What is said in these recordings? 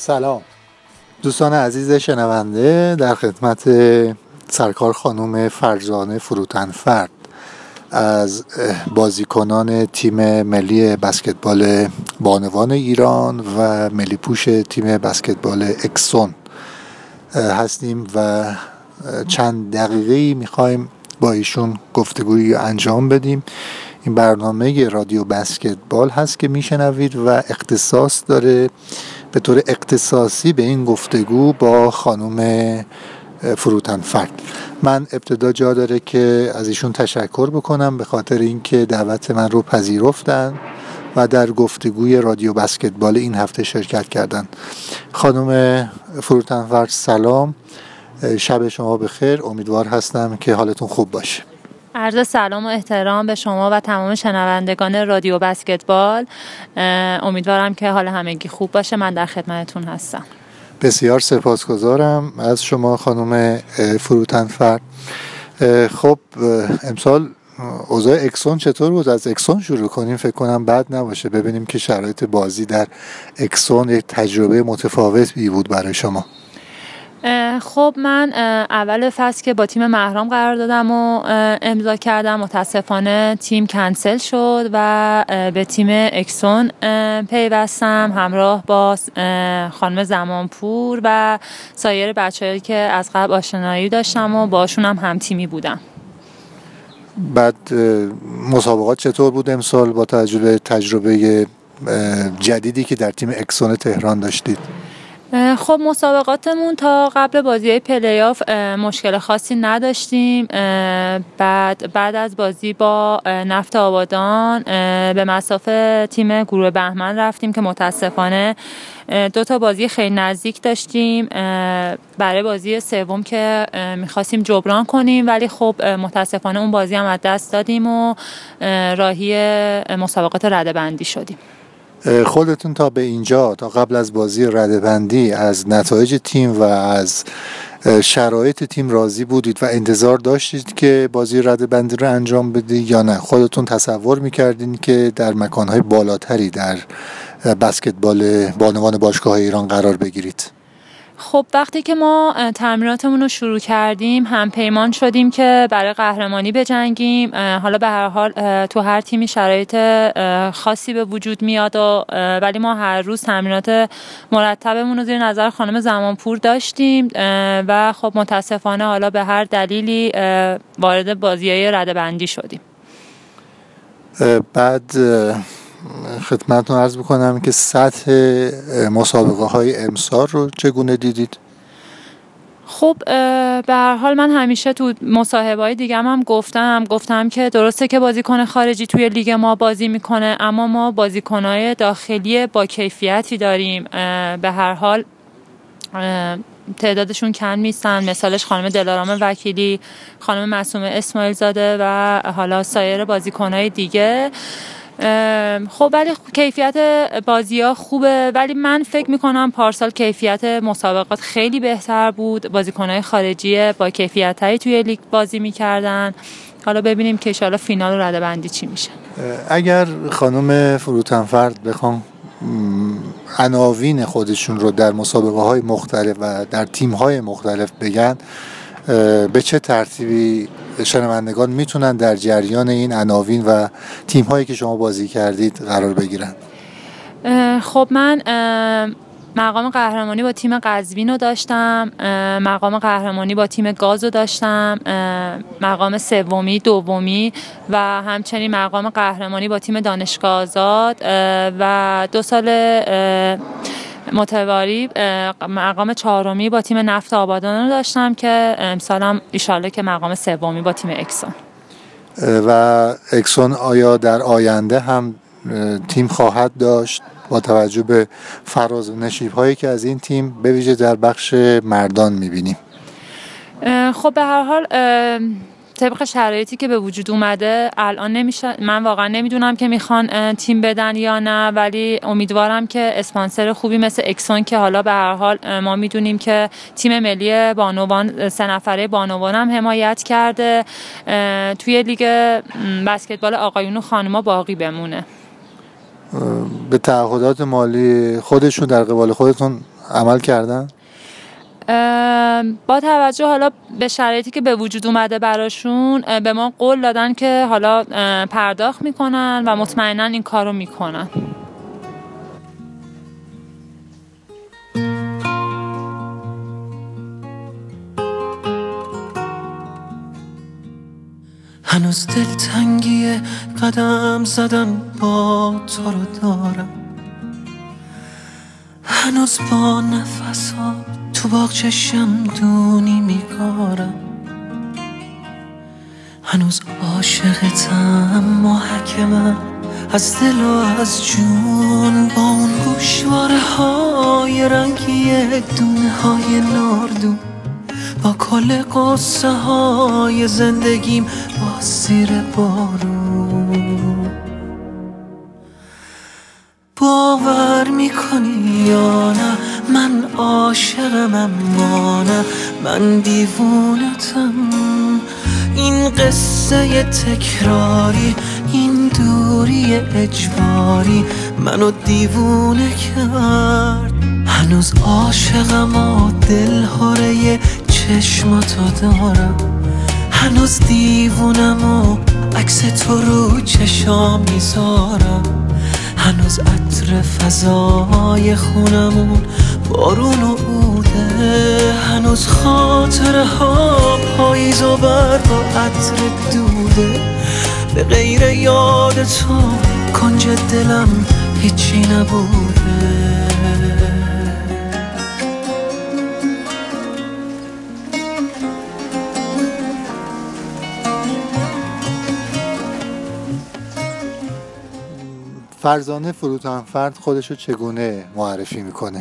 سلام دوستان عزیز شنونده، در خدمت سرکار خانم فرزانه فروتنفرد از بازیکنان تیم ملی بسکتبال بانوان ایران و ملی پوش تیم بسکتبال اکسون هستیم و چند دقیقه‌ای میخوایم با ایشون گفتگویی انجام بدیم. این برنامه رادیو بسکتبال هست که میشنوید و اختصاص داره به طور اختصاصی به این گفتگو با خانم فروتنفرد. من ابتدا جا داره که از ایشون تشکر بکنم به خاطر اینکه دعوت من رو پذیرفتن و در گفتگوی رادیو بسکتبال این هفته شرکت کردن. خانم فروتنفرد سلام، شب شما بخیر، امیدوار هستم که حالتون خوب باشه. عرض سلام و احترام به شما و تمام شنوندگان رادیو بسکتبال. امیدوارم که حال همگی خوب باشه. من در خدمتتون هستم. بسیار سپاسگزارم از شما خانم فروتنفرد. خب امسال اوضاع اکسون چطور بود؟ از اکسون شروع کنیم، فکر کنم بد نباشه. ببینیم که شرایط بازی در اکسون یک تجربه متفاوتی بود برای شما. خب من اول فصل که با تیم مهرام قرار دادم و امضا کردم، متاسفانه تیم کنسل شد و به تیم اکسون پیوستم همراه با خانم زمانپور و سایر بچه‌هایی که از قبل آشنایی داشتم و باشون هم تیمی بودم. بعد مسابقات چطور بود امسال با تجربه جدیدی که در تیم اکسون تهران داشتید؟ خب مسابقاتمون تا قبل بازی پلی آف مشکل خاصی نداشتیم. بعد از بازی با نفت آبادان به مصاف تیم گروه بهمن رفتیم که متاسفانه 2 بازی خیلی نزدیک داشتیم برای بازی سوم که میخواستیم جبران کنیم، ولی خب متاسفانه اون بازی هم از دست دادیم و راهی مسابقات رده‌بندی شدیم. خودتون تا به اینجا، تا قبل از بازی رده‌بندی، از نتایج تیم و از شرایط تیم راضی بودید و انتظار داشتید که بازی رده‌بندی رو انجام بدید یا نه؟ خودتون تصور میکردین که در مکانهای بالاتری در بسکتبال بانوان باشگاه ایران قرار بگیرید؟ خب وقتی که ما تمریناتمون رو شروع کردیم هم پیمان شدیم که برای قهرمانی بجنگیم. حالا به هر حال تو هر تیمی شرایط خاصی به وجود میاد ولی ما هر روز تمرینات مرتبمون رو زیر نظر خانم زمانپور داشتیم و خب متاسفانه حالا به هر دلیلی وارد بازی‌های رده‌بندی شدیم. بعد خدمتتون عرض بکنم که سطح مسابقه های امسال رو چگونه دیدید؟ خب به هر حال من همیشه تو مصاحبه‌های دیگه‌م هم گفتم که درسته که بازیکن خارجی توی لیگ ما بازی میکنه، اما ما بازیکن‌های داخلی با کیفیتی داریم. به هر حال تعدادشون کم نیستن، مثالش خانم دلارام وکیلی، خانم معصومه اسماعیل زاده و حالا سایر بازیکن‌های دیگه. خب ولی کیفیت بازی‌ها خوبه، ولی من فکر می‌کنم پارسال کیفیت مسابقات خیلی بهتر بود. بازیکن‌های خارجی با کیفیت‌تری توی لیگ بازی می‌کردن. حالا ببینیم که ان شاءالله فینال و رده‌بندی چی میشه. اگر خانم فروتنفرد بخوام عناوین خودشون رو در مسابقه‌های مختلف و در تیم‌های مختلف بگن، به چه ترتیبی شنوندگان میتونن در جریان این عناوین و تیم‌هایی که شما بازی کردید قرار بگیرن؟ خب من مقام قهرمانی با تیم قزوین رو داشتم، مقام قهرمانی با تیم گاز رو داشتم، مقام سومی، دومی و همچنین مقام قهرمانی با تیم دانشگاه آزاد و 2 سال متوالی مقام 4می با تیم نفت آبادان رو داشتم که امسالم انشالله که مقام 3می با تیم اکسون. و اکسون آیا در آینده هم تیم خواهد داشت با توجه به فراز و نشیب‌هایی که از این تیم به ویژه در بخش مردان می‌بینیم؟ خب به هر حال طبق شرایطی که به وجود اومده الان نمیشه، من واقعا نمیدونم که میخوان تیم بدن یا نه، ولی امیدوارم که اسپانسر خوبی مثل اکسون که حالا به هر حال ما میدونیم که تیم ملی بانوان 3 نفره بانوان هم حمایت کرده، توی لیگ بسکتبال آقایون و خانوما باقی بمونه. به تعهدات مالی خودشون در قبال خودتون عمل کردن؟ با توجه حالا به شرایطی که به وجود اومده براشون به ما قول دادن که حالا پرداخت میکنن و مطمئنا این کارو میکنن. هنوز دلتنگی قدم زدن با تو رو دارم، هنوز با نفسا تو باغچه شمدونی میکارم، هنوز عاشقتم محکمم از دل و از جون، با اون گوشواره های رنگی دونه های ناردون، با کل قصه های زندگیم با زیر بارون. باور میکنی یا نه من عاشقم اما نه من دیوونتم، این قصه تکراری این دوری اجباری منو دیوونه کرد، هنوز عاشقم و دلهاره چشماتو دارم، هنوز دیوونم و عکس تو رو چشام میذارم، هنوز عطر فضای خونمون بارون و عوده، هنوز خاطره ها پاییز و برق و عطر دوده، به غیر یاد تو کنج دلم هیچی نبوده. فرزانه فروتن‌فرد خودشو چگونه معرفی میکنه؟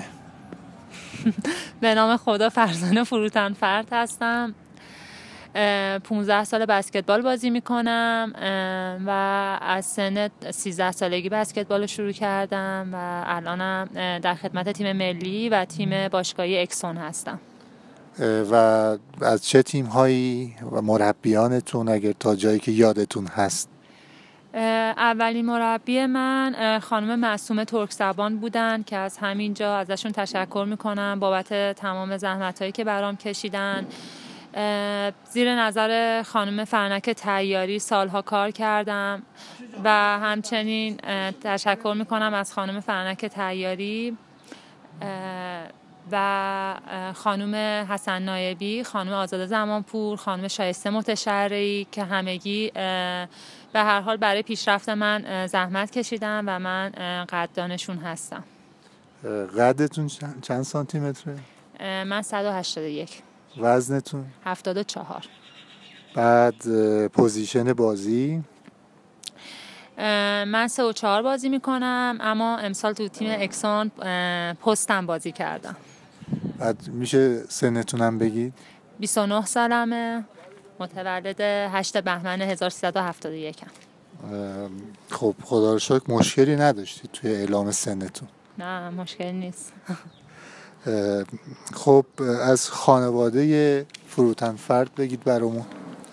به نام خدا فرزانه فروتن‌فرد هستم. 15 سال بسکتبال بازی میکنم و از سن 13 سالگی بسکتبال رو شروع کردم و الانم در خدمت تیم ملی و تیم باشگاهی اکسون هستم. و از چه تیم هایی و مربیانتون اگر تا جایی که یادتون هست؟ اولین مربی من خانم معصومه ترکزبان بودن که از همینجا ازشون تشکر میکنم بابت تمام زحمتایی که برام کشیدن. زیر نظر خانم فرنک طیاری سالها کار کردم و همچنین تشکر میکنم از خانم فرنک طیاری و خانم حسن نایبی، خانم آزاده زمانپور، خانم شایسته متشرعی که همگی به هر حال برای پیشرفت من زحمت کشیدن و من قدردانشون هستم. قدتون چند سانتی متره؟ من 181. وزنتون؟ 74. بعد پوزیشن بازی؟ من 3 و 4 بازی میکنم اما امسال تو تیم اکسون پستم بازی کردم. بعد میشه سنتونم بگید؟ 29 سالمه، متولد 8 بهمن 1371 هم. خب خدا رو شکر مشکلی نداشتید توی اعلام سنتون؟ نه مشکلی نیست. خب از خانواده فروتن‌فرد بگید برامون.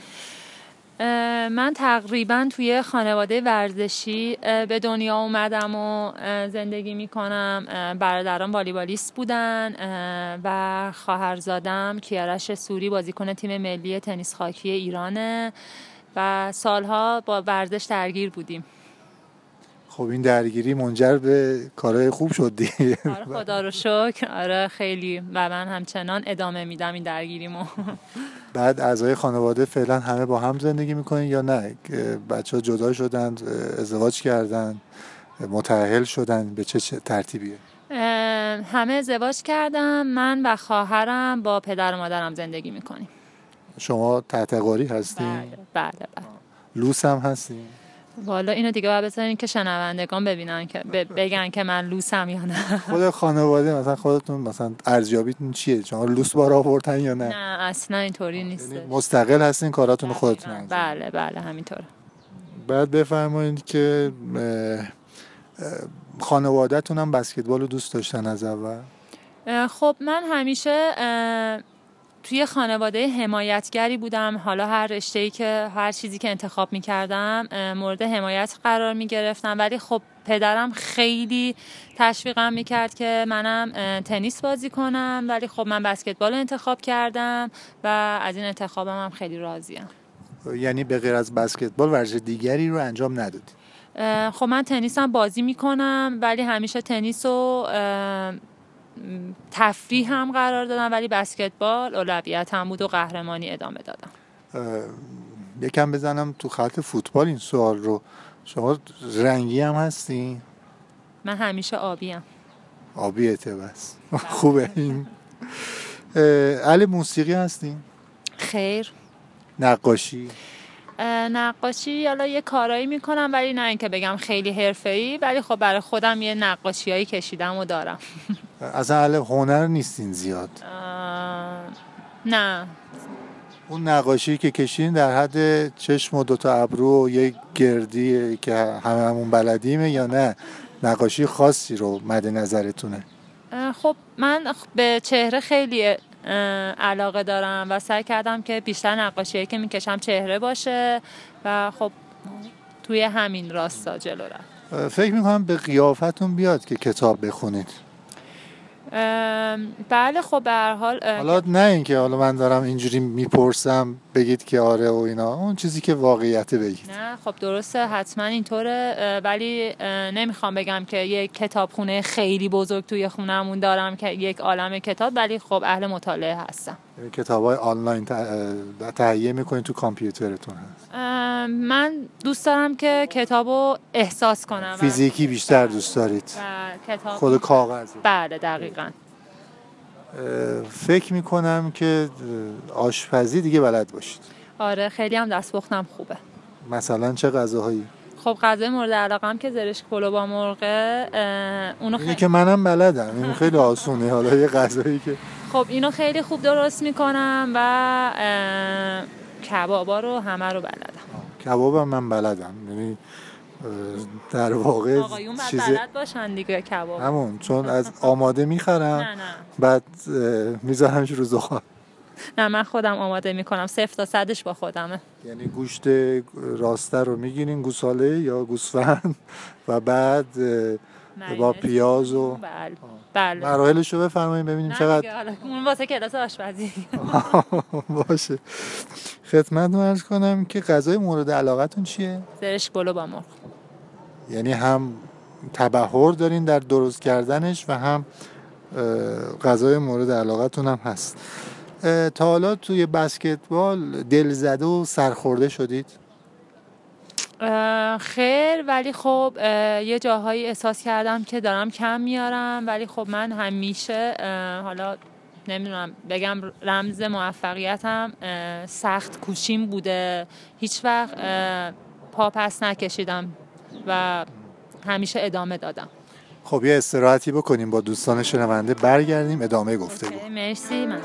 من تقریبا توی خانواده ورزشی به دنیا اومدم و زندگی میکنم. برادران والیبالیست بودن و خواهرزادم کیارش سوری بازیکن تیم ملی تنیس خاکی ایرانه و سالها با ورزش درگیر بودیم. خب این درگیری منجر به کارهای خوب شد دیگه. آره خدا رو شکر. آره خیلی و من همچنان ادامه میدم این درگیریمو. بعد اعضای خانواده فعلا همه با هم زندگی میکنین یا نه؟ بچه ها جدا شدن، ازدواج کردن، متأهل شدن، به چه ترتیبیه؟ همه ازدواج کردم. من و خواهرم با پدر و مادرم زندگی میکنیم. شما تحت قاری هستین؟ بله. لوس هم هستین؟ والا اینو دیگه باید بذارین که شنوندگان ببینن که بگن که من لوسم یا نه. خود خانواده مثلا خودتون مثلا ارزیابیتون چیه؟ شما لوس بار آوردن یا نه؟ نه اصلا اینطوری نیست. مستقل هستین کاراتون خودتون انجام؟ بله همینطوره. بعد بفرمایید که خانواده‌تون هم بسکتبال رو دوست داشتن از اول؟ خب من همیشه توی خانواده حمایتگری بودم. حالا هر چیزی که انتخاب می‌کردم مورد حمایت قرار می‌گرفتم، ولی خب پدرم خیلی تشویقم می‌کرد که منم تنیس بازی کنم، ولی خب من بسکتبال انتخاب کردم و از این انتخابم هم خیلی راضیم. یعنی به غیر از بسکتبال ورزش دیگری رو انجام ندادی؟ خب من تنیسم بازی می‌کنم، ولی همیشه تنیس رو تفریح هم قرار دادم، ولی بسکتبال اولویت هم بود و قهرمانی ادامه دادم. یکم بزنم تو خط فوتبال این سوال رو. شما رنگی هم هستی؟ من همیشه آبیم. آبیته بس. خوبه این. اهل موسیقی هستی؟ خیر. نقاشی حالا یه کارایی میکنم، ولی نه اینکه بگم خیلی حرفه‌ای، ولی خب برای خودم یه نقاشیایی کشیدم و دارم. اصلا اهل هنر نیستین زیاد؟ نه. اون نقاشی که کشیدین در حد چشم و دوتا ابرو و یک گردی که همون بلدیمه، یا نه نقاشی خاصی رو مد نظرتونه؟ خب من به چهره خیلی علاقه دارم و سعی کردم که بیشتر نقاشیایی که میکشم چهره باشه و خب توی همین راستا جلو رفت. فکر میکنم به قیافتون بیاد که کتاب بخونید. بله خب به هر حال حالا نه اینکه حالا من دارم اینجوری میپرسم بگید که آره و اینا، اون چیزی که واقعیت بگید. نه خب درسته، حتما اینطوره، ولی نمیخوام بگم که یک کتابخونه خیلی بزرگ توی خونمون دارم که یک عالمه کتاب، ولی خب اهل مطالعه هستم. کتابای آنلاین تهیه میکنید تو کامپیوترتون هست؟ من دوست دارم که کتابو احساس کنم. فیزیکی بیشتر دوست دارید؟ کتاب خود کاغذ؟ بله دقیقاً. فکر میکنم که آشپزی دیگه بلد باشید. آره خیلی هم دستپختم خوبه. مثلا چه غذاهایی؟ خب غذای مورد علاقه‌ام که زرشک پلو با مرغ، اونو اینه که منم بلدم، این خیلی آسونه. حالا یه غذایی که خب اینو خیلی خوب درست میکنم و کبابا رو همه رو بلدم. کبابم من بلدم، یعنی در واقع آقایون باید بلد باشن دیگه کباب. همون، چون از آماده میخرم. نه. بعد میذارمش رو زغال. نه من خودم آماده میکنم، 0 تا 100ش با خودمه. یعنی گوشت راسته رو میگیرین، گوساله یا گوسفند، و بعد با پیاز و بله. مراحلش رو بفرمایید ببینیم چقدر. حالا اون واسه کلاس آشپزی. باشه. خدمتتون عرض کنم که غذای مورد علاقتون چیه؟ زرشک پلو با مرغ. یعنی هم تبحر دارین در درست کردنش و هم غذای مورد علاقتون هم هست. تا حالا توی بسکتبال دلزده و سرخورده شدید؟ خیر، ولی خب یه جاهایی احساس کردم که دارم کم میارم، ولی خب من همیشه حالا نمیدونم بگم رمز موفقیتم سخت کوشیم بوده، هیچ وقت پا پس نکشیدم و همیشه ادامه دادم. خب یه استراحتی بکنیم با دوستان شنونده، برگردیم ادامه گفتگو. مرسی. من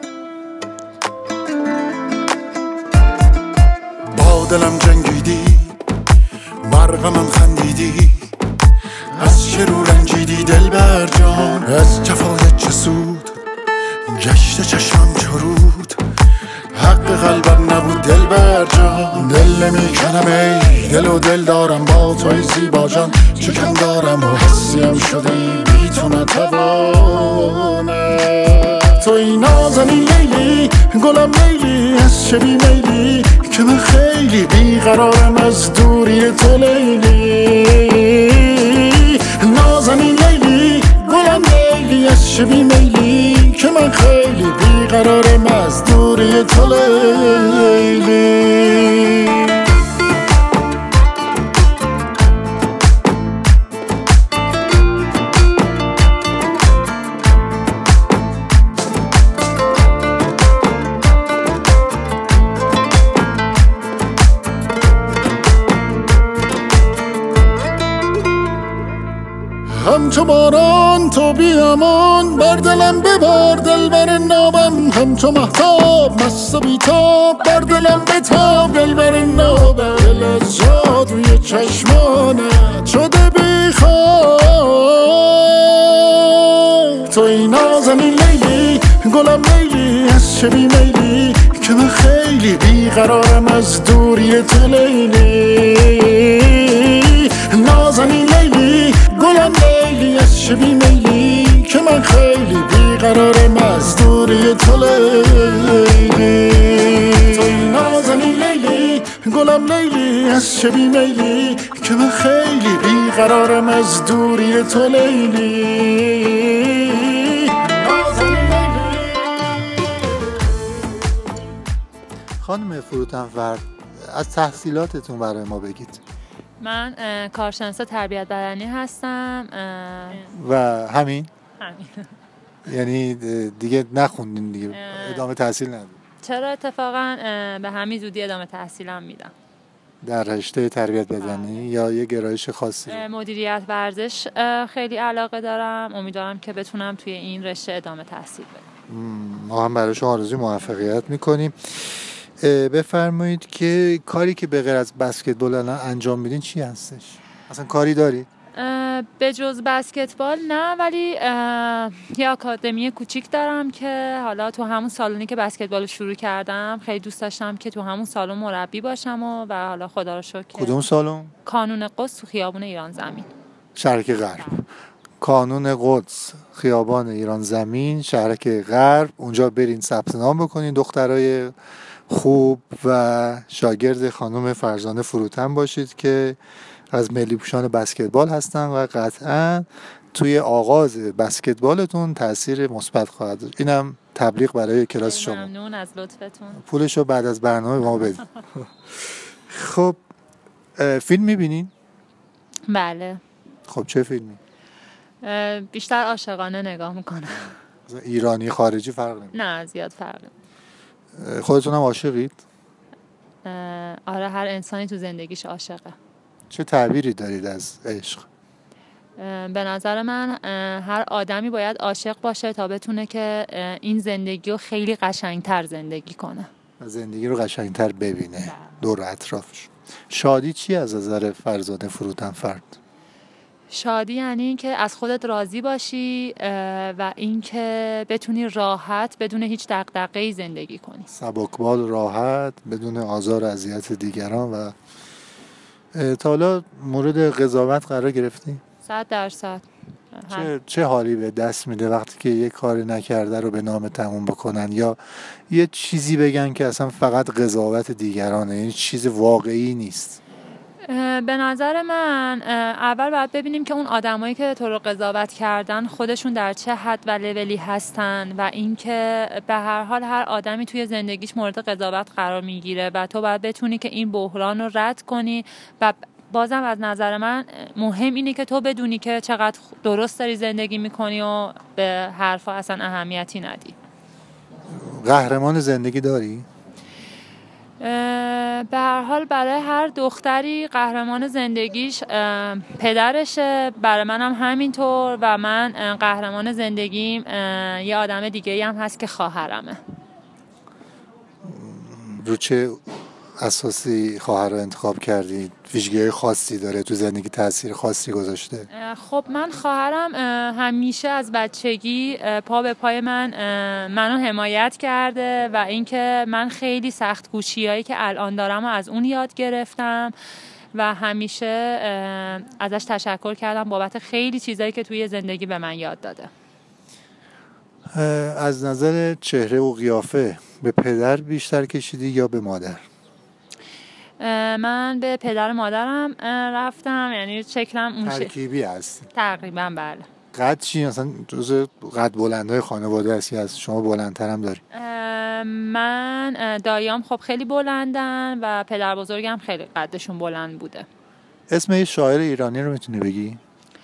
با دلم جنگیدی، برق من خندیدی، از چه رو رنجیدی دلبر جان، از جفایت چه سود، گشت چشمم چرود، حق قلبم نبود دلبر جان. دل نمیکنم ای دل و دل دارم با توی زیبا جان، چکم دارم و حسیم شدی بی تو نتوانم. توی نازنی لیلی گلم لیلی، از چه بی میلی که من خیلی بیقرارم از دوری تو لیلی. نازنی لیلی گلم لیلی، از چه بی میلی که من خیلی بیقرارم از دوری تو لیلی. همچو باران تو بیامان، بر دلم ببار دلبر نابم، همچو مهتاب مست و بیتاب، بر دلم بتاب دلبر نابم. دل از جادوی چشمانت شده بیخواب، توی نازنین لیلی گلم لیلی، از از چه بیمیلی که من خیلی بیقرارم از دوری تو لیلی نازنین لیلی گلم لیلی از چه بیمیلی که من خیلی بیقرارم از دوری تو لیلی توی نازنین لیلی گلم لیلی از چه بیمیلی که من خیلی بیقرارم از دوری تو لیلی خانم فروتن‌فرد از تحصیلاتتون برای ما بگید. من کارشناس تربیت بدنی هستم. و همین؟ همین. یعنی دیگه نخوندین دیگه؟ ادامه تحصیل ندید؟ چرا اتفاقا به همین زودی ادامه تحصیلم میدم. در رشته تربیت بدنی یا یه گرایش خاصی رو؟ مدیریت ورزش خیلی علاقه دارم. امیدوارم که بتونم توی این رشته ادامه تحصیل بدم. ما هم برای شما آرزوی موفقیت میکنیم. بفرمایید که کاری که به غیر از بسکتبال الان انجام میدین چی هستش؟ اصلا کاری داری؟ به جز بسکتبال نه، ولی یه آکادمی کوچیک دارم که حالا تو همون سالونی که بسکتبال شروع کردم خیلی دوست داشتم که تو همون سالن مربی باشم و حالا خدا رو شکر. کدوم سالن؟ کانون قدس تو خیابون ایران زمین، شرق غرب. کانون قدس خیابان ایران زمین، شرق غرب. اونجا برین ثبت نام بکنین دخترای خوب و شاگرد خانم فرزانه فروتن باشید که از ملی پوشان بسکتبال هستن و قطعا توی آغاز بسکتبالتون تأثیر مثبت خواهد داشت. اینم تبلیغ برای کلاس شما. ممنون از لطفتون. پولشو بعد از برنامه ما بدید. خب فیلم میبینین؟ بله. خب چه فیلمی؟ بیشتر عاشقانه نگاه میکنم. ایرانی خارجی فرق نمیکنه؟ نه زیاد فرق نمیکنه. خودتونم عاشقید؟ آره، هر انسانی تو زندگیش عاشقه. چه تعبیری دارید از عشق؟ به نظر من هر آدمی باید عاشق باشه تا بتونه که این زندگی رو خیلی قشنگتر زندگی کنه و زندگی رو قشنگتر ببینه دور اطرافش. شادی چی از نظر فرزانه فروتن‌فرد؟ شادی یعنی این که از خودت راضی باشی و این که بتونی راحت بدون هیچ دغدغه‌ای زندگی کنی. سبکبال، راحت، بدون آزار و اذیت دیگران. و تا حالا مورد قضاوت قرار گرفتی؟ 100%. چه حالی به دست میده وقتی که یه کاری نکرده رو به نام تموم بکنن یا یه چیزی بگن که اصلا فقط قضاوت دیگرانه، این چیز واقعی نیست؟ به نظر من اول باید ببینیم که اون آدمایی که تو رو قضاوت کردن خودشون در چه حد و لولی هستن و اینکه به هر حال هر آدمی توی زندگیش مورد قضاوت قرار میگیره و تو باید بتونی که این بحران رو رد کنی. و بازم از نظر من مهم اینه که تو بدونی که چقدر درست داری زندگی میکنی و به حرفا اصلا اهمیتی ندی. قهرمان زندگی داری؟ به هر حال برای هر دختری قهرمان زندگیش پدرشه، برای منم همینطور و من قهرمان زندگیم یه آدم دیگه‌ای هم هست که خواهرمه. رو چه اساسی خواهر رو انتخاب کردید؟ ویژگی خاصی داره؟ تو زندگی تأثیر خاصی گذاشته؟ خب من خواهرم همیشه از بچگی پا به پای منو حمایت کرده و اینکه من خیلی سخت کوشیایی که الان دارم و از اون یاد گرفتم و همیشه ازش تشکر کردم بابت خیلی چیزایی که توی زندگی به من یاد داده. از نظر چهره و قیافه به پدر بیشتر کشیدی یا به مادر؟ من به پدر مادرم رفتم، یعنی شکلم اون ترکیبی هست تقریبا. بله. قد چی؟ مثلا جزء قد بلندهای خانواده هستی؟ از شما بلندتر هم داری؟ من داییام خب خیلی بلندن و پدر بزرگم خیلی قدشون بلند بوده. اسم یه شاعر ایرانی رو میتونی بگی؟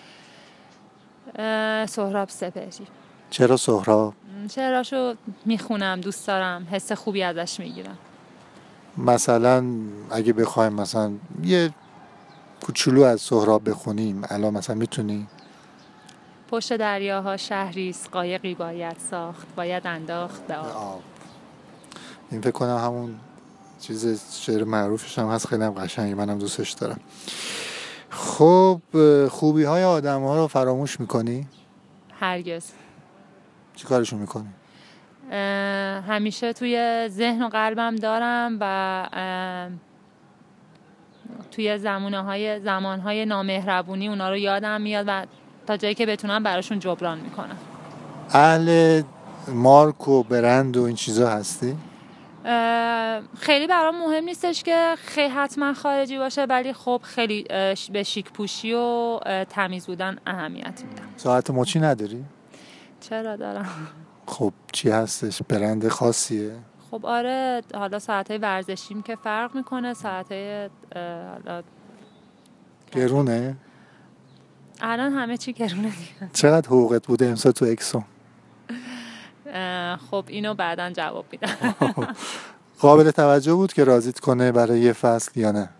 سهراب سپهری. چرا سهراب؟ شعراشو میخونم، دوست دارم، حس خوبی ازش میگیرم. مثلا اگه بخوایم مثلا یه کوچولو از سهراب بخونیم الان مثلا میتونی؟ پشت دریاها شهریست، قایقی باید ساخت، باید انداخت به آب. این فکر کنم همون چیز شعر معروفش هم هست، خیلی هم قشنگه، منم دوستش دارم. خب خوبی های آدم ها رو فراموش میکنی؟ هرگز. چی کارشون میکنی؟ همیشه توی ذهن و قلبم دارم و توی زمانهای نامهربونی اونا رو یادم میاد و تا جایی که بتونم براشون جبران میکنم. اهل مارک و برند و این چیزا هستی؟ خیلی برام مهم نیستش که حتما خارجی باشه، ولی خب خیلی به شیک پوشی و تمیز بودن اهمیت میدم. ساعت مچی نداری؟ چرا دارم. خب چی هستش؟ برند خاصیه؟ خب آره، حالا ساعتهای ورزشیم که فرق میکنه، ساعتهای گرونه؟ الان همه چی گرونه دیگه. چقدر حقوقت بوده امسال تو اکسون؟ خب اینو بعداً جواب میدم. قابل توجه بود که راضیت کنه برای یه فصل یا نه؟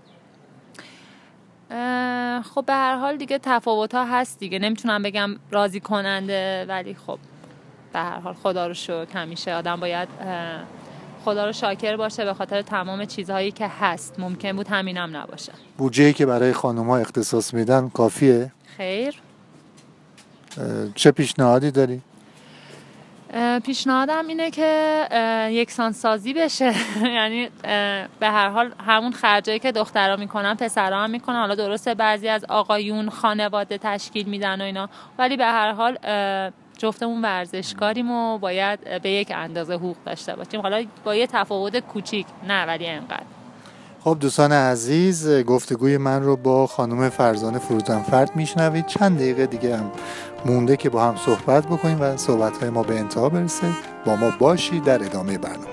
خب به هر حال دیگه تفاوت‌ها هست دیگه، نمیتونم بگم راضی کننده، ولی خب به هر حال خدا رو شکر همیشه آدم باید خدا رو شاکر باشه به خاطر تمام چیزهایی که هست. ممکن بود همینم نباشه. بودجه‌ای که برای خانم‌ها اختصاص میدن کافیه؟ خیر. چه پیشنهادی داری؟ پیشنهادم اینه که یکسان سازی بشه. یعنی به هر حال همون خرجایی که دخترها میکنن پسرها هم میکنن. حالا درسته بعضی از آقایون خانواده تشکیل میدن و اینا، ولی به هر حال جفتمون ورزشکاریم و باید به یک اندازه حقوق داشته باشیم، حالا با یه تفاوت کوچیک، نه ولی انقدر. خب دوستان عزیز، گفتگوی من رو با خانم فرزانه فروتن‌فرد میشنوید. چند دقیقه دیگه هم مونده که با هم صحبت بکنیم و صحبت‌های ما به انتها برسه. با ما باشید در ادامه برنامه.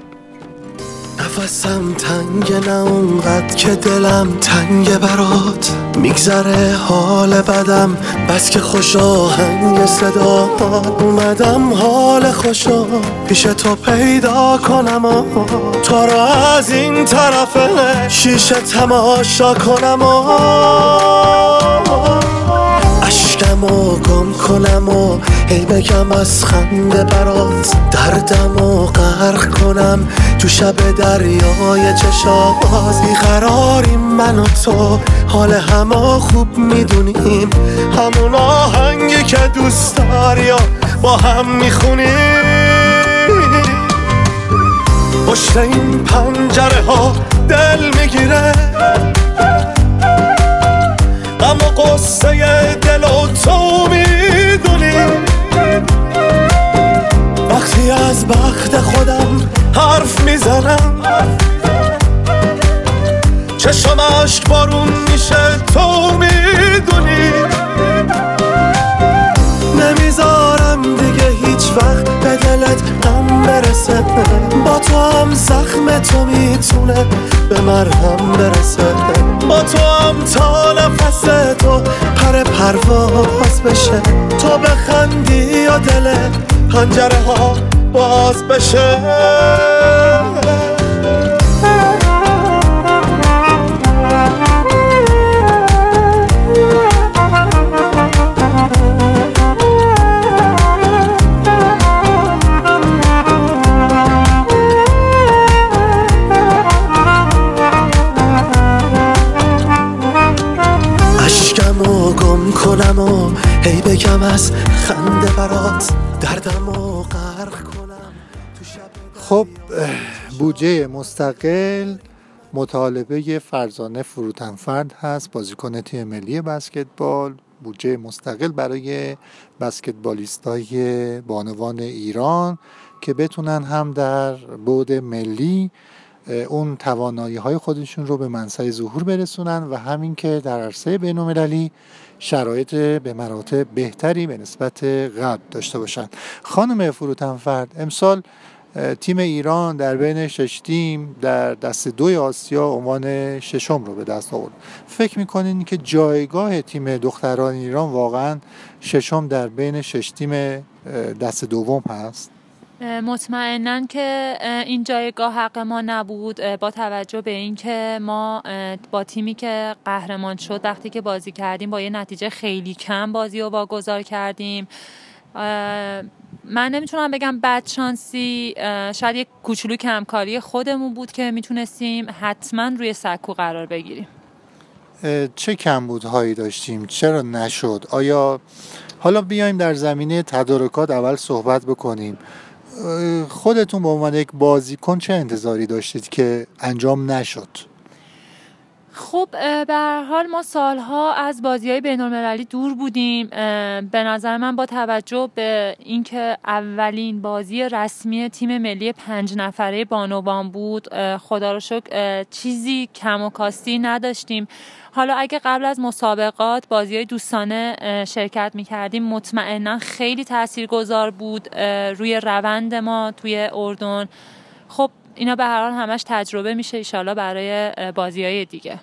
نفسم تنگه، نه اونقدر که دلم تنگه برات، میگذره حال بدم بس که خوش آهنگ صدا اومدم حال خوشا پیش تو پیدا کنم و تو رو از این طرف شیشه تماشا کنم و اشکمو گم کنم و هی بگم از خنده برات، دردم و غرق کنم تو شب دریای چشات. بیقراریم من و تو، حال همه خوب میدونیم، همون آهنگی که دوست داری و با هم میخونیم. پشت این پنجره ها دل میگیره، غم و قصه دل و تو میدونی. وقتی از بخت خودم حرف میزنم، چشم اشک بارون میشه تو میدونی. نمیذارم دیگه هیچ وقت به دلت غم برسه، با تو هم زخم تو میتونه به مرهم برسه، با تو هم تا نفس تو پرواز بشه، تو بخندی و دل پنجره ها باز بشه. اشکمو گم کنم و هی بگم از خنده برات، دردمو غرق کنم تو شب. خب بودجه مستقل مطالبه فرزانه فروتن‌فرد هست، بازیکن تیم ملی بسکتبال. بودجه مستقل برای بسکتبالیستای بانوان ایران که بتونن هم در بعد ملی اون توانایی‌های خودشون رو به منصه ظهور برسونن و همین که در عرصه بین‌المللی شرایط به مراتب بهتری به نسبت قبل داشته باشن. خانم فروتن‌فرد، امسال تیم ایران در بین 6 تیم در دسته 2 آسیا عنوان ششم رو به دست آورد. فکر می‌کنین که جایگاه تیم دختران ایران واقعاً ششم در بین 6 تیم دسته دوم هست؟ مطمئناً که این جایگاه حق ما نبود، با توجه به این که ما با تیمی که قهرمان شد وقتی که بازی کردیم با یه نتیجه خیلی کم بازی رو واگذار کردیم. من نمیتونم بگم بدشانسی، شاید یک کوچولو کمکاری خودمون بود که میتونستیم حتما روی سکو قرار بگیریم. چه کمبودهایی داشتیم؟ چرا نشد؟ آیا حالا بیایم در زمینه تدارکات اول صحبت بکنیم. خودتون به عنوان یک بازیکن چه انتظاری داشتید که انجام نشد؟ خب به هر حال ما سالها از بازی‌های بین‌المللی دور بودیم. به نظر من با توجه به اینکه اولین بازی رسمی تیم ملی 5 نفره بانوان بود، خدا رو شکر چیزی کم و کاستی نداشتیم. حالا اگه قبل از مسابقات بازی‌های دوستانه شرکت می‌کردیم مطمئنا خیلی تاثیرگذار بود روی روند ما توی اردن. خب اینا به هر حال همش تجربه میشه ایشالا برای بازی‌های دیگه.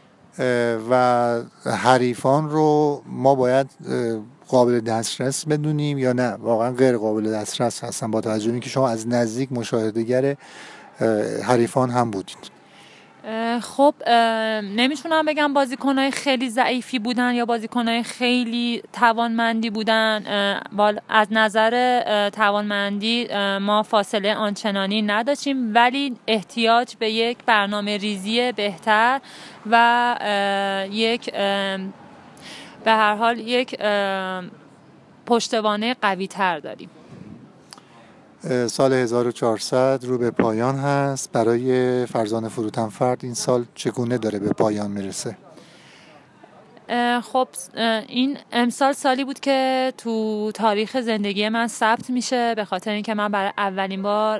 و حریفان رو ما باید قابل دسترس بدونیم یا نه واقعا غیر قابل دسترس هستن، با توجه به اینکه شما از نزدیک مشاهده‌گر حریفان هم بودید؟ خب نمیتونم بگم بازیکنای خیلی ضعیفی بودن یا بازیکنای خیلی توانمندی بودن. از نظر توانمندی ما فاصله آنچنانی نداشتیم، ولی احتیاج به یک برنامه ریزی بهتر و به هر حال یک پشتوانه قوی تر داریم. سال 1400 رو به پایان هست. برای فرزانه فروتنفرد این سال چگونه داره به پایان میرسه؟ خب این امسال سالی بود که تو تاریخ زندگی من ثبت میشه، به خاطر اینکه من برای اولین بار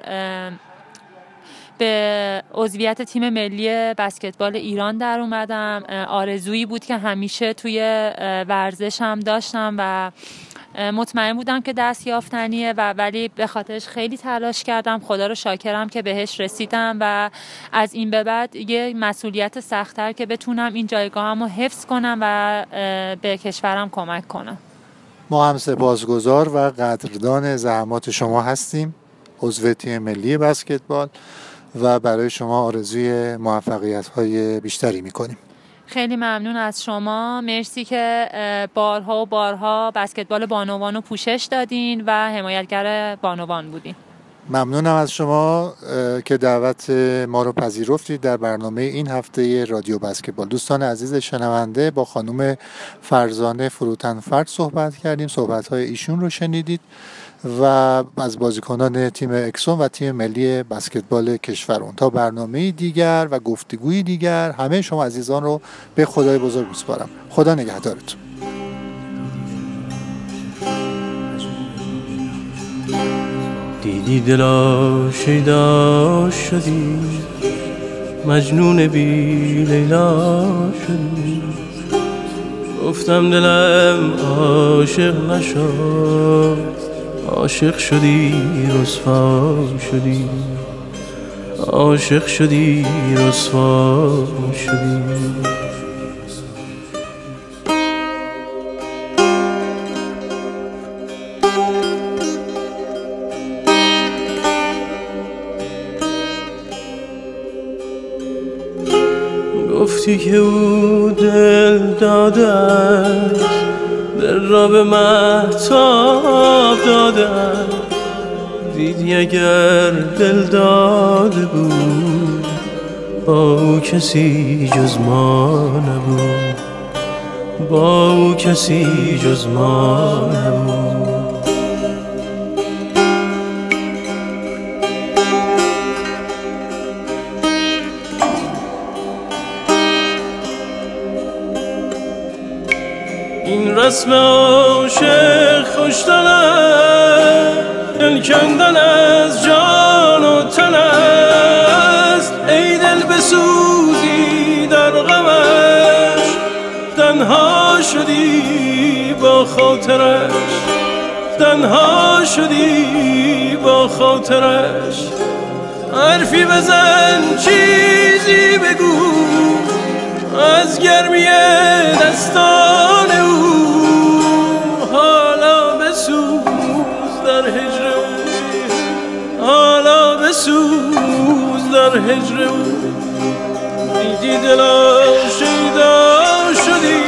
به عضویت تیم ملی بسکتبال ایران در اومدم. آرزویی بود که همیشه توی ورزشم داشتم و مطمئن بودم که دست یافتنیه ولی به خاطرش خیلی تلاش کردم. خدا رو شاکرم که بهش رسیدم و از این به بعد یه مسئولیت سخت‌تر که بتونم این جایگاهمو حفظ کنم و به کشورم کمک کنم. ما هم سپاسگزار و قدردان زحمات شما هستیم، عضو تیم ملی بسکتبال، و برای شما آرزوی موفقیت‌های بیشتری می‌کنیم. خیلی ممنون از شما. مرسی که بارها و بارها بسکتبال بانوان رو پوشش دادین و حمایتگر بانوان بودین. ممنونم از شما که دعوت ما رو پذیرفتید در برنامه این هفته رادیو بسکتبال. دوستان عزیز شنونده، با خانم فرزانه فروتنفرد صحبت کردیم، صحبت‌های ایشون رو شنیدید و از بازیکنان تیم اکسون و تیم ملی بسکتبال کشورمون. تا برنامه دیگر و گفتگوی دیگر همه شما عزیزان رو به خدای بزرگ میسپارم. خدا نگهدارتون. دیدی دلا شیدا شدی، مجنون بی لیلا شدی، گفتم دلم عاشق نشد، عاشق شدی رسوا شدی، عاشق شدی رسوا شدی. گفتی که او دل داده است، دل را به مهتاب داده است. دیدی اگر دل داده بود، با او کسی جز ما نبود، با او کسی جز ما نبود. این رسم عاشق خوشتن است، دل کندن از جان و تن است. ای دل بسوزی در غمش، تنها شدی با خاطرش، تنها شدی با خاطرش. حرفی بزن چیزی بگو از گرمی دستان او، حالا بسوز در هجر او، حالا بسوز در هجر او. دیدی دلا شیدا شدی،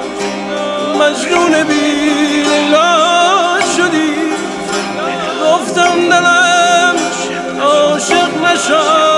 مجنون بی لیلا شدی، گفتم دلم عاشق نشد،